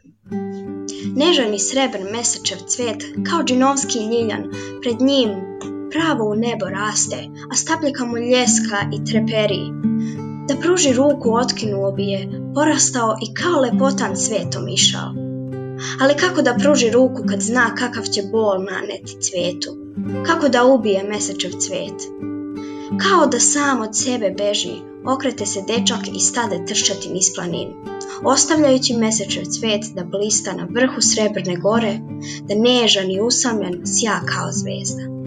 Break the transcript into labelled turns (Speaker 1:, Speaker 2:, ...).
Speaker 1: Nežan i srebr mesečev cvet, kao džinovski ljiljan, pred njim pravo u nebo raste, a stabljika mu ljeska i treperi. Da pruži ruku otkinuo bi je, porastao i kao lepotan cvetom išao. Ali kako da pruži ruku kad zna kakav će bol naneti cvetu? Kako da ubije mesečev cvet? Kao da sam od sebe beži, okrete se dečak i stade trčati niz planinu, ostavljajući mesečev cvet da blista na vrhu srebrne gore, da nežan i usamljen sja kao zvezda.